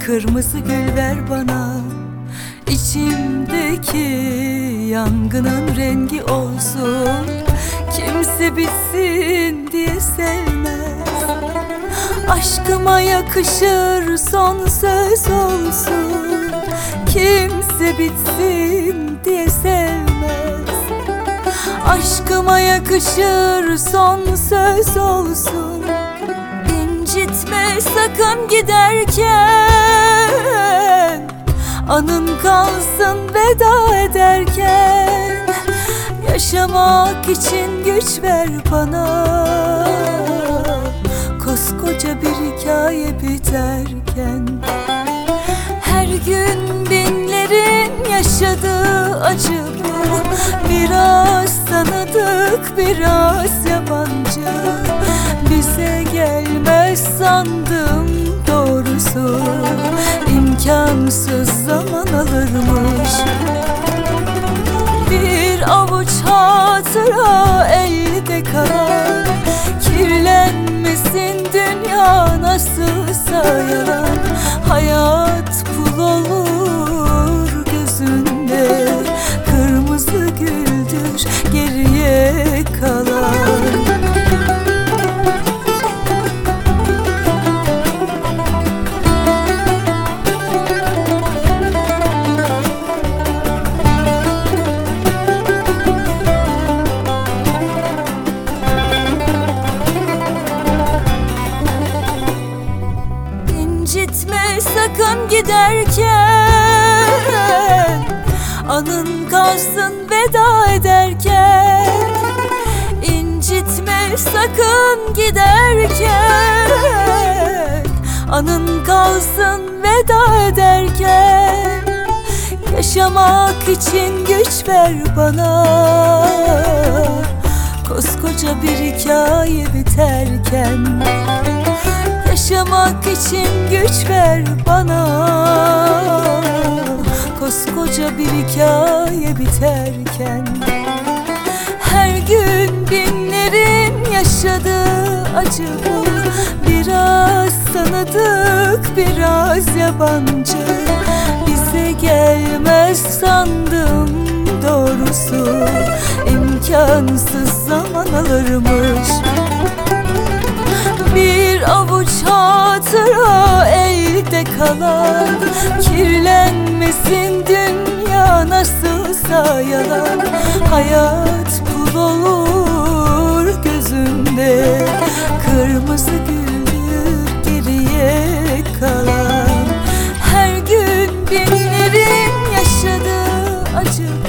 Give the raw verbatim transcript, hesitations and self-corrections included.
kırmızı gül ver bana. İçimdeki yangının rengi olsun. Kimse bitsin diye sevmez. Aşkıma yakışır son söz olsun. Kimse bitsin diye sevmez. Aşkıma yakışır son söz olsun. İncitme sakın giderken, anın kalsın veda ederken. Yaşamak için güç ver bana, koskoca bir hikaye biterken. Her gün binlerin yaşadığı acı bu. Biraz tanıdık, biraz yabancı. Bize gelmez sandım doğrusu. İmkansız zaman alırmış. Bir avuç hatıra elde kalan. Kirlenmesin dünya nasılsa yalan. Hayat pul olur gözünde. Kırmızı güldür geriye kalan. İncitme sakın giderken, anın kalsın veda ederken. İncitme sakın giderken, anın kalsın veda ederken. Yaşamak için güç ver bana, koskoca bir hikaye biterken. Yaşamak için güç ver bana, koskoca bir hikaye biterken. Her gün binlerin yaşadığı acı bu. Biraz tanıdık, biraz yabancı. Bize gelmez sandım doğrusu. İmkansız zaman alırmış. Bir avuç hatıra elde kalan. Kirlenmesin dünya nasılsa yalan. Hayat pul olur gözünde. Kırmızı güldür geriye kalan. Her gün binlerin yaşadığı acı